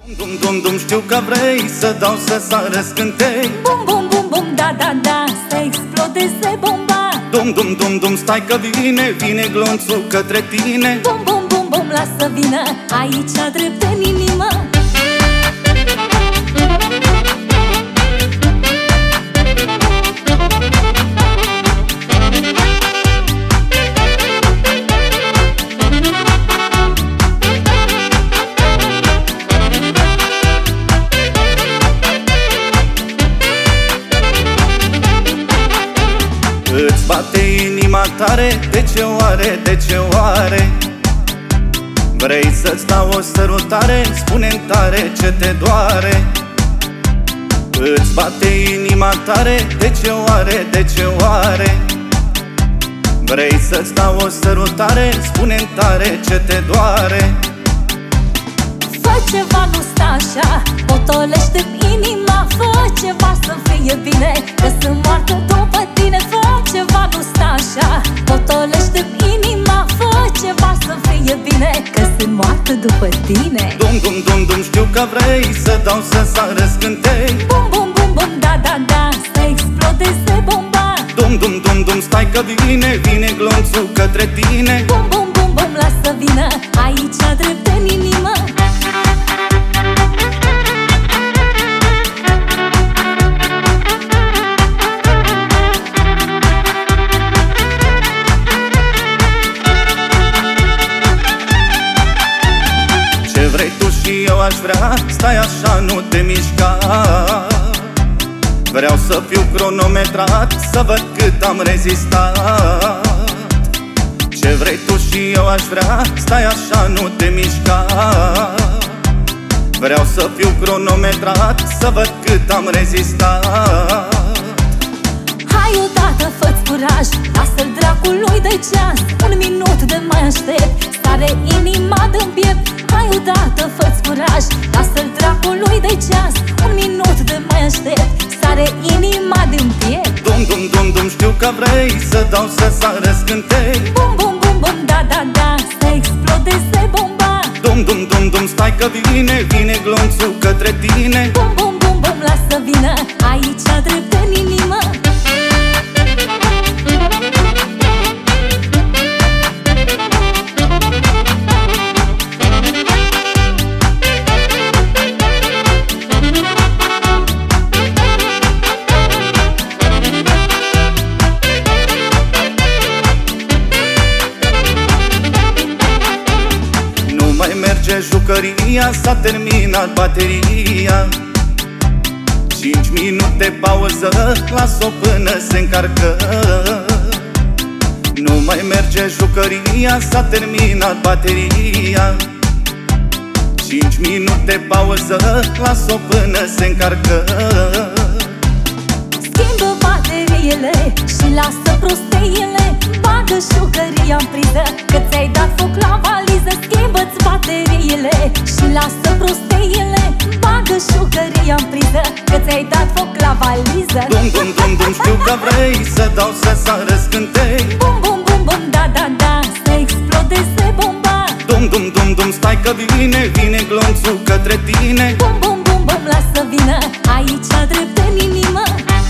Dum, dum, dum, știu că vrei să dau să sară scântei. Bum, bum, bum, bum, da, da, da, să explodeze bomba. Dum, dum, dum, dum, stai că vine glonțul către tine. Bum, bum, bum, bum, lasă vină aici drept în inimă. Îți bate inima tare, de ce oare, de ce oare? Vrei să-ți dau o sărutare, spune-mi tare ce te doare. Îți bate inima tare, de ce oare, de ce oare? Vrei să-ți dau o sărutare, spune-mi tare ce te doare. Fă ceva, nu sta așa, potolește-mi inima. Fă ceva să fie bine, că sunt moartă după tine. Fă ceva, nu sta așa, potolește-mi inima. Fă ceva să fie bine, că sunt moartă după tine. Dum, dum, dum, dum, știu că vrei să dau să sară scântei. Bum, bum, bum, bum, da, da, da, să explodeze bomba. Dum, dum, dum, dum, stai că vine glonțul către tine. Bum, bum, bum, bum, lasă vină aici drept în inimă. Ce vrei tu și eu aș vrea, stai așa, nu te mișca. Vreau să fiu cronometrat, să văd cât am rezistat. Ce vrei tu și eu aș vrea, stai așa, nu te mișca. Vreau să fiu cronometrat, să văd cât am rezistat. Hai odată, fă-ți curaj, lasă-l dracului de ceas. Un minut de mai aștept, stare inima de-n piept. Hai odată, fă-ți curaj, lasă-l dracului de ceas. Un minut de mai aștept, stare inima de-n piept. Dum, dum, dum, dum, știu că vrei să dau să sară scântei. Bum, bum, bum, bum, da, da, da, să explodeze bomba. Dum, dum, dum, dum, stai că vine glonțul către tine. Bum, bum, bum, bum, lasă vină aici drept în inimă. Merge jucăria, s-a terminat bateria. 5 minute pauză, las-o până se încarcă. Nu mai merge jucăria, s-a terminat bateria. 5 minute pauză, las-o până se încarcă. Schimbă bateriile și lasă prosteile. Bagă jucăria-n priză, că ți-ai dat foc la valiză. Schimbă-ți bateriile și lasă prosteile. Bagă jucăria-n priză, că ți-ai dat foc la valiză. Dum, dum, dum, dum, știu că vrei să dau să sară scântei. Bum, bum, bum, bum, da, da, da, să explodeze bomba. Dum, dum, dum, dum, stai că vine glonțul către tine. Bum, bum, bum, bum, lasă vină aici drept în inimă.